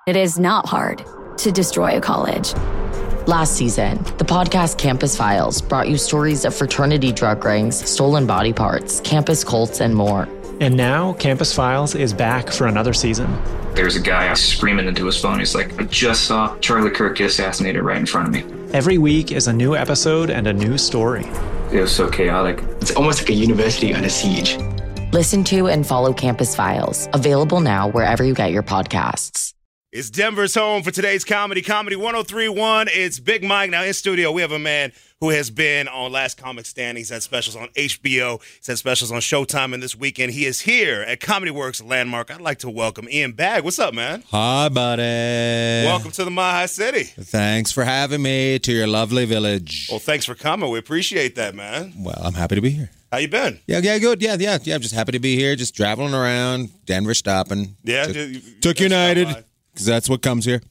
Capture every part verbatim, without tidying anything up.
It is not hard to destroy a college. Last season, the podcast Campus Files brought you stories of fraternity drug rings, stolen body parts, campus cults, and more. And now, Campus Files is back for another season. There's a guy screaming into his phone. He's like, I just saw Charlie Kirk get assassinated right in front of me. Every week is a new episode and a new story. It was so chaotic. It's almost like a university under siege. Listen to and follow Campus Files, available now wherever you get your podcasts. It's Denver's home for today's comedy, Comedy ten thirty-one. It's Big Mike. Now in studio, we have a man who has been on Last Comic Standing. He's had specials on H B O. He's had specials on Showtime. And this weekend, he is here at Comedy Works Landmark. I'd like to welcome Ian Bagg. What's up, man? Hi, buddy. Welcome to the Mile High City. Thanks for having me to your lovely village. Well, thanks for coming. We appreciate that, man. Well, I'm happy to be here. How you been? Yeah, yeah, good. Yeah, yeah, yeah. I'm just happy to be here, just traveling around, Denver stopping. Yeah. Took, you, took United, because that's what comes here.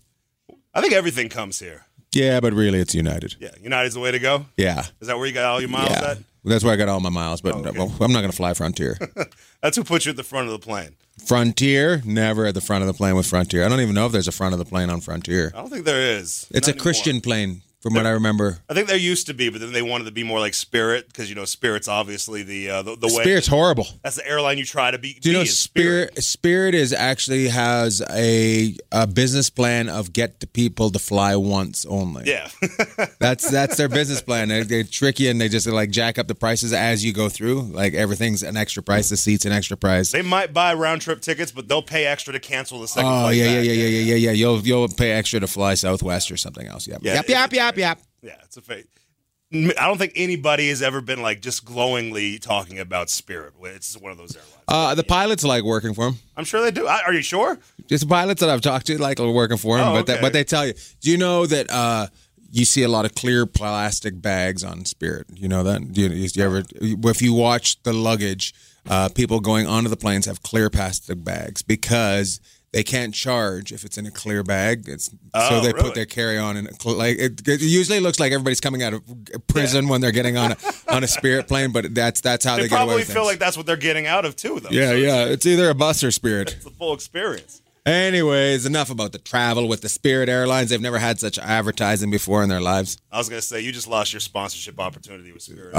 I think everything comes here. Yeah, but really it's United. Yeah, United's the way to go? Yeah. Is that where you got all your miles yeah. at? That's where I got all my miles, but oh, okay. well, I'm not going to fly Frontier. That's who put you at the front of the plane. Frontier? Never at the front of the plane with Frontier. I don't even know if there's a front of the plane on Frontier. I don't think there is. It's not a Christian anymore. plane. From what I remember. I think there used to be, but then they wanted to be more like Spirit because, you know, Spirit's obviously the uh, the, the way. Spirit's horrible. That's the airline you try to be. Do you be know Spirit? Spirit Spirit is actually has a, a business plan of get the people to fly once only. Yeah. that's that's their business plan. They, they trick you and they just like jack up the prices as you go through. Like everything's an extra price. The seat's an extra price. They might buy round trip tickets, but they'll pay extra to cancel the second oh, flight. yeah, back. yeah, yeah, yeah, yeah, yeah, yeah. You'll you'll pay extra to fly Southwest or something else. Yep. Yeah, yep, yep, yep, yep. Yeah, it's a fake. I don't think anybody has ever been like just glowingly talking about Spirit. It's one of those airlines. Uh, the pilots like working for them. I'm sure they do. Are you sure? Just the pilots that I've talked to like working for them, oh, but okay. they, but they tell you. Do you know that uh, you see a lot of clear plastic bags on Spirit? You know that? Do you, do you ever? If you watch the luggage, uh, people going onto the planes have clear plastic bags because they can't charge if it's in a clear bag. It's, oh, so they really? put their carry-on in a, like it, it usually looks like everybody's coming out of prison yeah. when they're getting on a on a Spirit plane, but that's that's how they, they get away probably with feel things. like that's what they're getting out of too, though. Yeah, so yeah. It's, it's either a bus or Spirit. It's the full experience. Anyways, enough about the travel with the Spirit Airlines. They've never had such advertising before in their lives. I was going to say, you just lost your sponsorship opportunity with Spirit.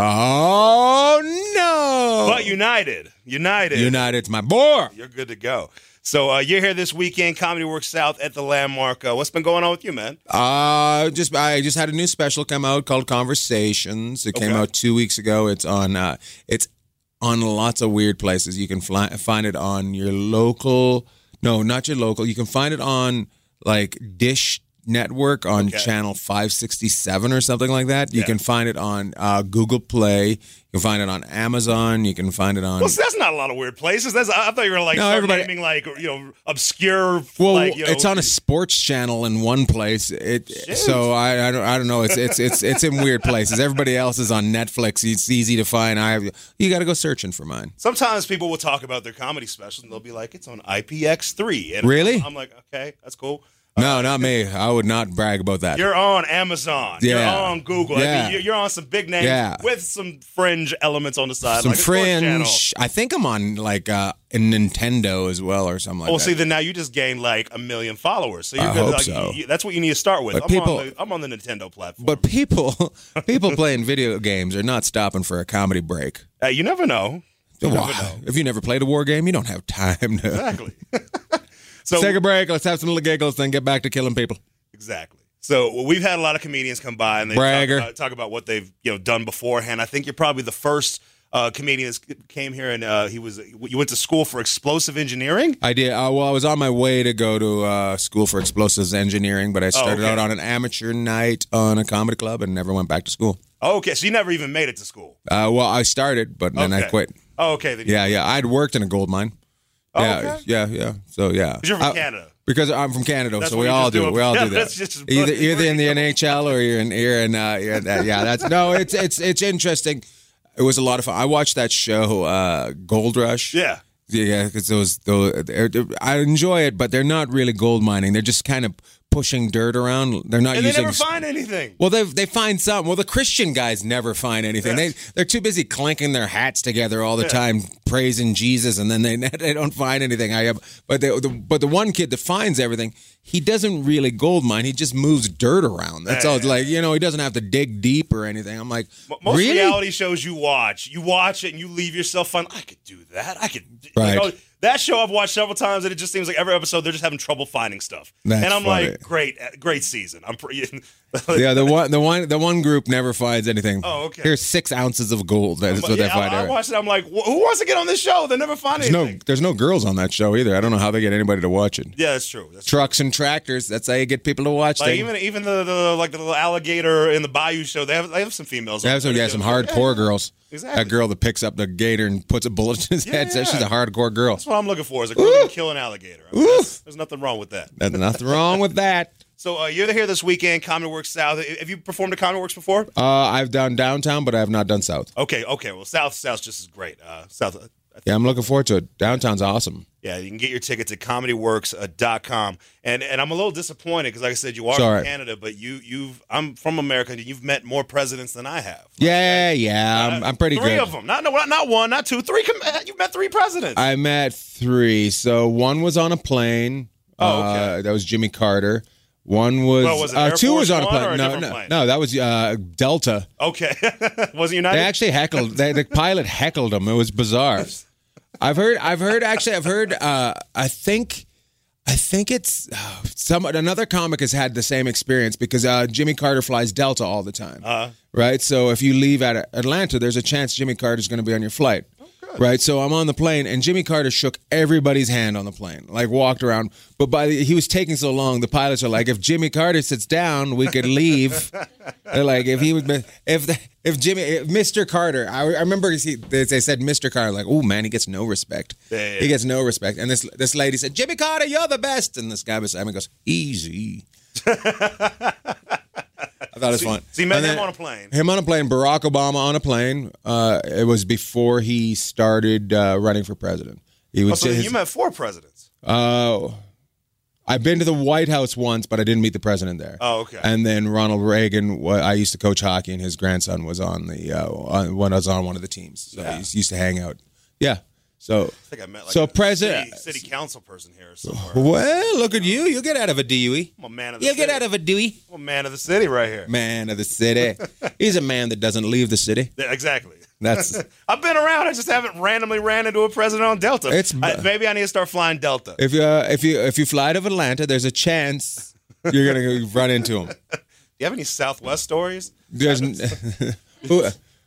Oh, no. But United. United. United's my boy. You're good to go. So uh, you're here this weekend, Comedy Works South at the Landmark. Uh, what's been going on with you, man? Uh, just I just had a new special come out called Conversations. It okay. came out two weeks ago. It's on uh, it's on lots of weird places. You can fly, find it on your local... No, not your local. You can find it on like Dish Network on okay. channel five sixty-seven or something like that. You yeah. can find it on uh, Google Play. You can find it on Amazon. You can find it on. Well, that's not a lot of weird places. That's, I thought you were like no, everybody, naming like you know obscure. Well, like, you know, it's on a sports channel in one place. It Shoot. so I, I don't I don't know. It's it's it's it's in weird places. Everybody else is on Netflix. It's easy to find. I you got to go searching for mine. Sometimes people will talk about their comedy specials and they'll be like, it's on I P X three. And really? I'm like, okay, that's cool. No, uh, not me. I would not brag about that. You're on Amazon. Yeah. You're on Google. Yeah. I mean, you're on some big names yeah. with some fringe elements on the side. Some like fringe. I think I'm on like uh, a Nintendo as well or something like well, that. Well, see, then now you just gained like a million followers. So you're I good. hope like, so. you, that's what you need to start with. But I'm, people, on the, I'm on the Nintendo platform. But people, people playing video games are not stopping for a comedy break. Uh, you never know. You wow. never know. If you never played a war game, you don't have time to. Exactly. So take a break. Let's have some little giggles, then get back to killing people. Exactly. So we've had a lot of comedians come by and they talk about, talk about what they've you know done beforehand. I think you're probably the first uh, comedian that came here and uh, he was you went to school for explosive engineering. I did. Uh, well, I was on my way to go to uh, school for explosives engineering, but I started oh, okay. out on an amateur night on a comedy club and never went back to school. Oh, okay, so you never even made it to school. Uh, well, I started, but then okay. I quit. Oh, okay. Then yeah, yeah. I'd worked in a gold mine. Oh, yeah, okay. yeah, yeah. So yeah. Because you're from I, Canada. Because I'm from Canada, that's so we all do it. We all yeah, do that. That's just, either either in the N H L or you're in you're in uh, you're in that. Yeah, that's no. It's it's it's interesting. It was a lot of fun. I watched that show, uh, Gold Rush. Yeah. Yeah, because those, those, I enjoy it, but they're not really gold mining. They're just kind of pushing dirt around. They're not and using. they never find anything. Well, they they find something. Well, the Christian guys never find anything. Yes. They they're too busy clanking their hats together all the time, praising Jesus, and then they they don't find anything. I have, but they, the but the one kid that finds everything, he doesn't really gold mine. He just moves dirt around. That's Yeah, all. yeah. Like, you know, he doesn't have to dig deep or anything. I'm like, Most really? reality shows you watch, you watch it and you leave yourself fun. I could do that. I could. Right. You know, that show I've watched several times, and it just seems like every episode they're just having trouble finding stuff. That's and I'm funny. like, great, great season. I'm pretty. Yeah, the one the one the one group never finds anything. Oh, okay. Here's six ounces of gold. That's what yeah, they find. I, I every- watched it. I'm like, wh- who wants to get on this show? They never find There's no anything. there's no girls on that show either. I don't know how they get anybody to watch it. Yeah, that's true. That's true. Trucks and tractors. That's how you get people to watch. Like things. even even the, the like the little alligator in the Bayou show, they have they have some females. They on have some, there. yeah, some hardcore girls. Exactly. That girl that picks up the gator and puts a bullet in his Yeah, head says she's yeah. a hardcore girl. That's what I'm looking for. Is a girl that can kill an alligator. I mean, that's- there's nothing wrong with that. There's nothing wrong with that. So uh, you're here this weekend, Comedy Works South. Have you performed at Comedy Works before? Uh, I've done downtown, but I have not done south. Okay, okay. Well, South South's just as great. Uh, South. Uh, I think- Yeah, I'm looking forward to it. Downtown's awesome. Yeah, you can get your tickets at comedy works dot com. And and I'm a little disappointed because, like I said, you are Sorry. from Canada, but you you've I'm from America. And you've met more presidents than I have. Yeah, yeah, I'm, I'm pretty three good. of them. Not no, not one, not two, three. com- You've met three presidents. I met three. So one was on a plane. Oh, okay. Uh, that was Jimmy Carter. One was, Well, was it uh, Air two Force was on a One plane. or a no, different no, plane? no, that was uh, Delta. Okay, wasn't United? They actually heckled. They, the pilot heckled him. It was bizarre. I've heard. I've heard. Actually, I've heard. Uh, I think. I think it's uh, some another comic has had the same experience because uh, Jimmy Carter flies Delta all the time, Uh-huh. right? So if you leave at Atlanta, there's a chance Jimmy Carter's going to be on your flight, right? So I'm on the plane, and Jimmy Carter shook everybody's hand on the plane, like walked around. But by the, he was taking so long, the pilots are like, if Jimmy Carter sits down, we could leave. They're like, if he would, if the, if Jimmy, if Mister Carter, I, I remember he, they, they said Mister Carter, like, oh man, he gets no respect. Yeah, yeah. He gets no respect. And this this lady said, Jimmy Carter, you're the best. And this guy beside me goes, easy. I thought it was fun. So you met And him then- on a plane. Him on a plane. Barack Obama on a plane. Uh, it was before he started uh, running for president. He Oh, was so his- you met four presidents. uh, I've been to the White House once, but I didn't meet the president there. Oh, okay. And then Ronald Reagan, wa- I used to coach hockey, and his grandson was on the uh, on, when I was on one of the teams. So Yeah. he used to hang out. Yeah. So I think I met like So a president- city, city council person here somewhere. well, look at you. You get out of a Dewey. I'm a man of the You city. get out of a Dewey. I'm a man of the city right here. Man of the city. He's a man that doesn't leave the city. Yeah, exactly. That's I've been around. I just haven't randomly ran into a president on Delta. It's- I, maybe I need to start flying Delta. if you uh, if you if you fly to Atlanta, there's a chance you're gonna go run into him. Do you have any Southwest stories? There's who, uh,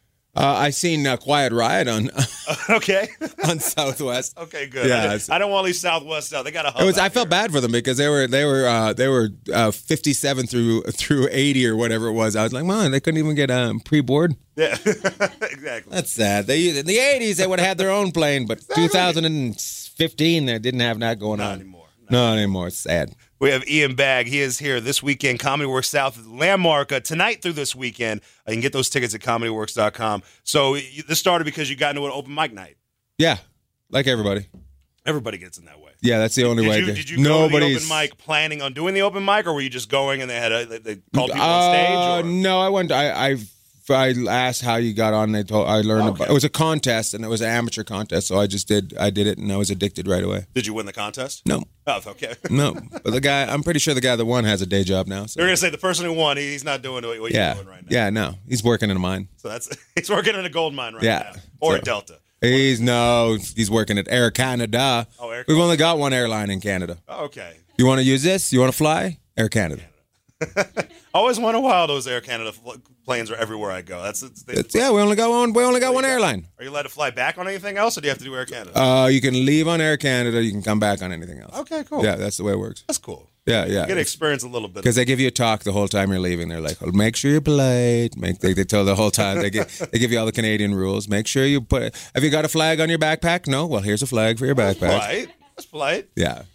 I seen uh, Quiet Riot on Okay. on Southwest. Okay, good. Yeah, I, it's- I don't want to leave Southwest out. They got a hub It was. out I felt here. bad for them because they were they were uh, they were uh, fifty-seven through through eighty or whatever it was. I was like, man, they couldn't even get um, pre-board. Yeah, exactly. That's sad. They in the eighties they would have had their own plane, but two thousand fifteen they didn't have that going Not on anymore. Not anymore. It's sad. We have Ian Bagg. He is here this weekend. Comedy Works South Landmark uh, tonight through this weekend. Uh, you can get those tickets at comedy works dot com. So you, this started because you got into an open mic night. Yeah, like everybody. Everybody gets in that way. Yeah, that's the only Did way. you, to- did you go to the Nobody's. open mic planning on doing the open mic, or were you just going and they had a, they- they called people Uh, on stage? Or? no, I went. I, I I asked how you got on. They told I learned. Okay. About, it was a contest, and it was an amateur contest. So I just did. I did it, and I was addicted right away. Did you win the contest? No, Oh, okay. no. But the guy, I'm pretty sure the guy that won has a day job now. So. They're gonna say the person who won, he- he's not doing what Yeah, you're doing right now. yeah. No, he's working in a mine. So that's he's working in a gold mine right Yeah. now, or So- at Delta. He's no. He's working at Air Canada. Oh, Air We've only got one airline in Canada. Oh, okay. You want to use this? You want to fly? Air Canada. I always wonder why those Air Canada fl- planes are everywhere I go. That's it's, they, It's, yeah, we only got one. We only got one airline. Are you allowed to fly back on anything else, or do you have to do Air Canada? Uh, you can leave on Air Canada. You can come back on anything else. okay, cool. Yeah, that's the way it works. That's cool. Yeah, yeah. You get to experience a little bit. Because they give you a talk the whole time you're leaving. They're like, oh, make sure you're polite. Make they, they tell the whole time they give they give you all the Canadian rules. Make sure you put. Have you got a flag on your backpack? No. Well, here's a flag for your That's backpack. polite. That's polite. Yeah.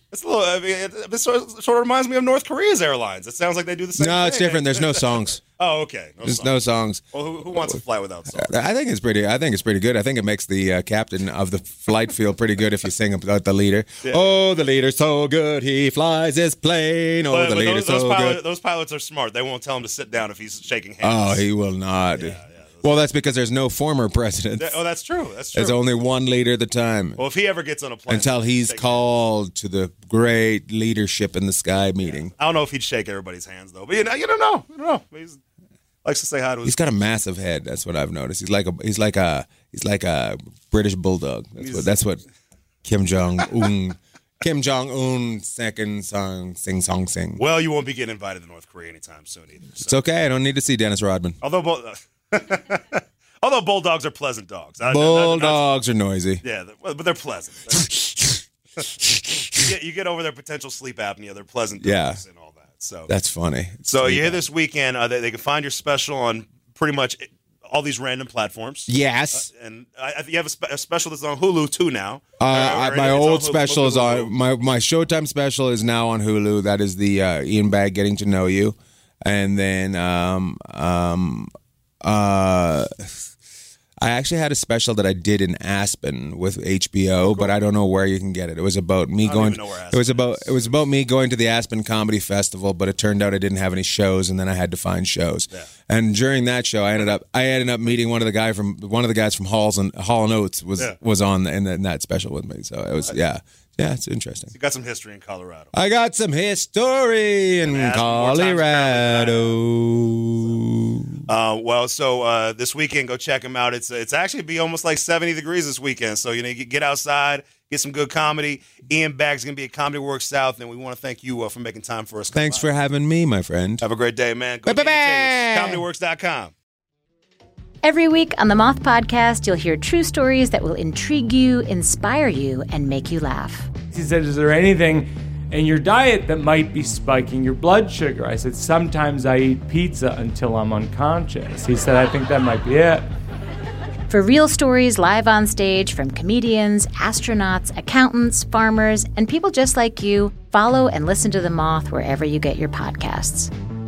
It's a little. I mean, it, it sort, of, sort of reminds me of North Korea's airlines. It sounds like they do the same. No, thing. it's different. There's no songs. Oh, okay. No There's songs. no songs. Well, who, who wants to fly without songs? I think it's pretty. I think it's pretty good. I think it makes the uh, captain of the flight feel pretty good if you sing about the leader. Yeah. Oh, the leader's so good, he flies his plane. Oh, but, the but leader's those, those so pilot, good. Those pilots are smart. They won't tell him to sit down if he's shaking hands. Oh, he will not. Yeah, yeah. Well, that's because there's no former president. Oh, that's true. That's true. There's only one leader at the time. Well, if he ever gets on a plane, until he's called hands. to the great leadership in the sky meeting. Yeah. I don't know if he'd shake everybody's hands though, but you know, you don't know. You don't know. He likes to say hi to his. He's got a massive head. That's what I've noticed. He's like a. He's like a. He's like a British bulldog. That's he's, what. That's what Kim Jong Un. Kim Jong Un second song sing song sing. Well, you won't be getting invited to North Korea anytime soon either. So. It's okay. I don't need to see Dennis Rodman. Although. Both, Although bulldogs are pleasant dogs. Bulldogs are noisy. Yeah, but they're pleasant. you, get, you get over their potential sleep apnea. They're pleasant dogs yeah. and all that. So that's funny. So you hear this weekend, uh, they, they can find your special on pretty much all these random platforms. Yes. Uh, and I, I think you have a, spe- a special that's on Hulu too now. Uh, or, or my old special is on, my, my Showtime special is now on Hulu. That is the uh, Ian Bagg Getting to Know You. And then um, um, uh, I actually had a special that I did in Aspen with H B O, oh, cool. but I don't know where you can get it. It was about me I going. Don't even know where it was about is. it was about me going to the Aspen Comedy Festival, but it turned out I didn't have any shows, and then I had to find shows. Yeah. And during that show, I ended up I ended up meeting one of the guy from one of the guys from Halls and Hall and Oates was yeah. was on in, the, in that special with me. So it was yeah. Yeah, it's interesting. So you got some history in Colorado. I got some history in Colorado. Uh, well, so uh, this weekend, go check them out. It's it's actually be almost like seventy degrees this weekend. So, you know, you get outside, get some good comedy. Ian Bagg's going to be at Comedy Works South, and we want to thank you uh, for making time for us. Thanks for having me, my friend. Have a great day, man. Go get your tickets. comedy works dot com. Every week on the Moth Podcast, you'll hear true stories that will intrigue you, inspire you, and make you laugh. He said, is there anything in your diet that might be spiking your blood sugar? I said, sometimes I eat pizza until I'm unconscious. He said, I think that might be it. For real stories live on stage from comedians, astronauts, accountants, farmers, and people just like you, follow and listen to The Moth wherever you get your podcasts.